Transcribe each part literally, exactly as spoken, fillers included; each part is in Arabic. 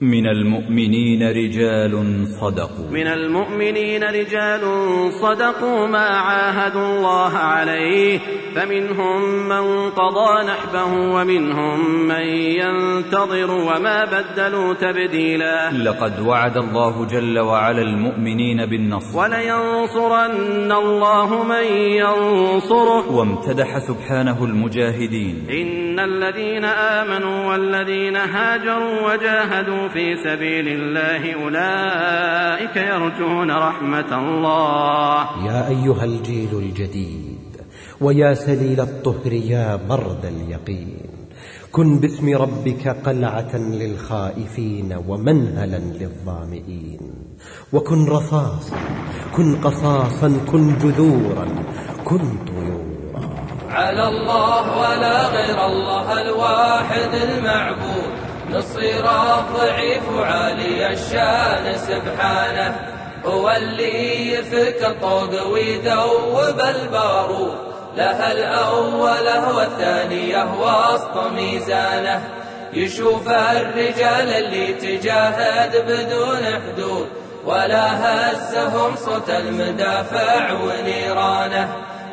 من المؤمنين رجال صدقوا من المؤمنين رجال صدقوا ما عاهدوا الله عليه، فمنهم من قضى نحبه ومنهم من ينتظر وما بدلوا تبديلا. لقد وعد الله جل وعلا المؤمنين بالنصر، ولينصرن الله من ينصره. وامتدح سبحانه المجاهدين: إن الذين آمنوا والذين هاجروا وجاهدوا في سبيل الله أولئك يرجون رحمة الله. يا أيها الجيل الجديد ويا سليل الطهر يا برد اليقين، كن باسم ربك قلعة للخائفين ومنهلا للظامئين، وكن رصاصا كن قصاصا كن جذورا كن طيورا. على الله ولا غير الله الواحد المعبود، نصير الضعيف وعالي الشان سبحانه، هو اللي يفك الطوق ويذوب البارود، لها الأولى والثانية وسط ميزانه، يشوف الرجال اللي تجاهد بدون حدود، ولا هزهم صوت المدافع ونيرانه،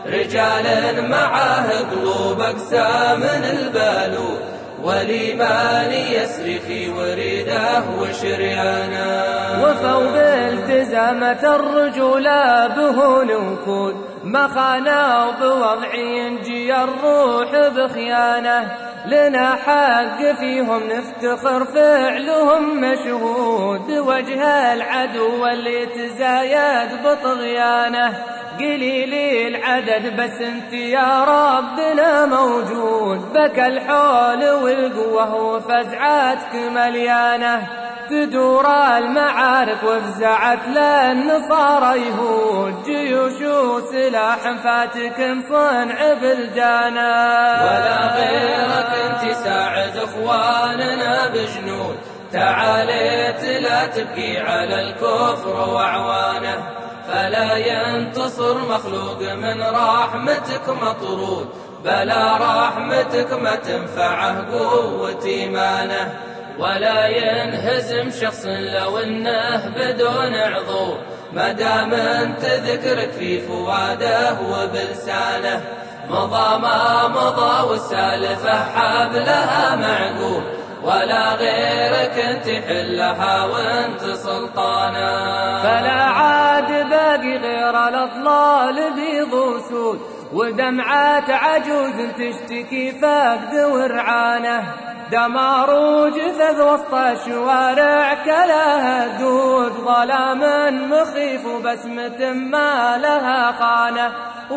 رجال معاه قلوب أقسى من البالود، والإيمان يسري في وريده وشريانه، وفوق التزامة الرجولة به نكون، ما خانوا بوضع ينجي الروح بخيانه، لنا حق فيهم نفتخر فعلهم مشهود، بوجه العدو اللي تزايد بطغيانه، قليل العدد بس انت يا ربنا موجود، بك الحول والقوة وفزعتك مليانة، تدور المعارك وفزعت للنصارى يهود، جيوش وسلاح فاتك صنع بلدانا، ولا غيرك انت ساعد اخواننا بجنود، تعاليت لا تبكي على الكفر وعوانه، فلا ينتصر مخلوق من رحمتك مطرود، بلا رحمتك ما تنفعه قوة إيمانه، ولا ينهزم شخص لو انه بدون عضو، ما دام انت ذكرك في فواده وبلسانه، مضى ما مضى والسالفة حبلها معقول، ولا غيرك انت حلها وانت سلطانه، فلا عاد باقي غير الاضلال بيض وسود، ودمعات عجوز تشتكي فقد ورعانه، دمار وجثث وسط الشوارع كلها دود، ظلام مخيف وبسمة ما لها خانه،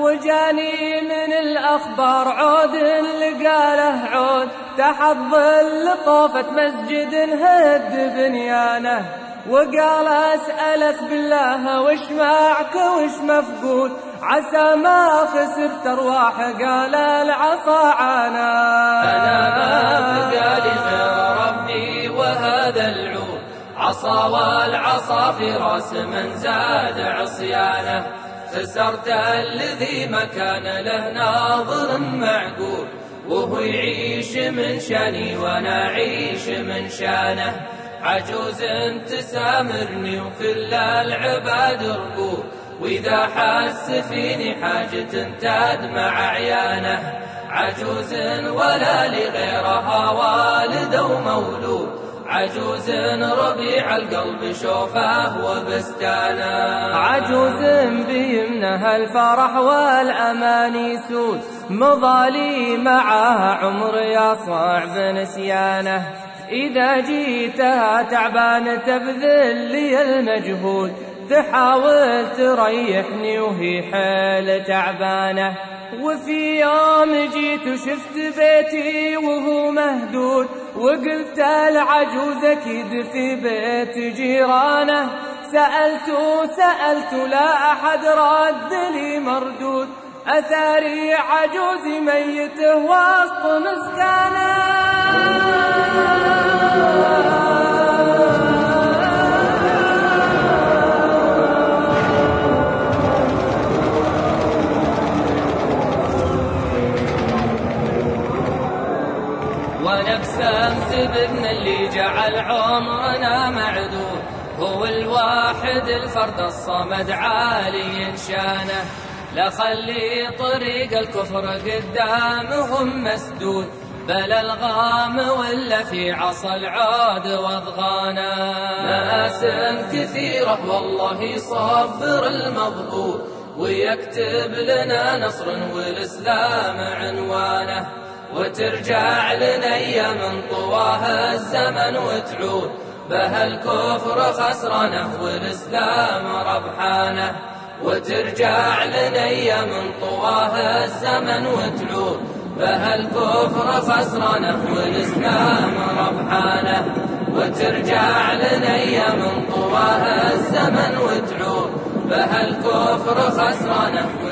وجاني من الأخبار عود لقاله عود، تحت ظل طوفة مسجد هد بنيانه، وقال أسألك بالله وش معك وش مفقود، عسى ما خسرت أرواح، قال العصا عانا، أنا ما بقالي غير ربي وهذا العود، عصا والعصا في راس من زاد عصيانه، خسرت الذي ما كان له ناظر معقول، وهو يعيش من شاني وانا اعيش من شانه، عجوز تسامرني وكل العباد رقود، واذا حس فيني حاجة تدمع عيانه، عجوز ولا لغيرها والد ومولود، عجوز ربيع القلب شوفه وبستانه، عجوز بيمنها الفرح والأمان سود، مضالي معها عمر يا صعب نسيانه، إذا جيتها تعبان تبذل لي المجهود، تحاول تريحني وهي حيل تعبانه، وفي يوم جيت وشفت بيتي وهو مهدود، وقلت العجوز أكيد في بيت جيرانه، سألت وسألت لا أحد رد لي مردود، أثاري عجوز ميته وسط مسكانه. ونفسا بابن اللي جعل عون وعمرنا معدود. هو الواحد الفرد الصمد عالي شانه، لا خلي طريق الكفر قدامهم مسدود، بل الغام ولا في عصا العاد واضغانا. مآسم كثيرة والله يصبر المضبوط، ويكتب لنا نصر والإسلام عنوانه، وترجع لنا أيام طواها الزمن وتعود، بها الكفر خسرانه والإسلام ربحانه. وترجع لنا أيام طواها الزمن وتعود، بها الكفر خسرانه والإسلام ربحانه. وترجع لنا أيام طواها الزمن وتعود، بها الكفر خسرانه.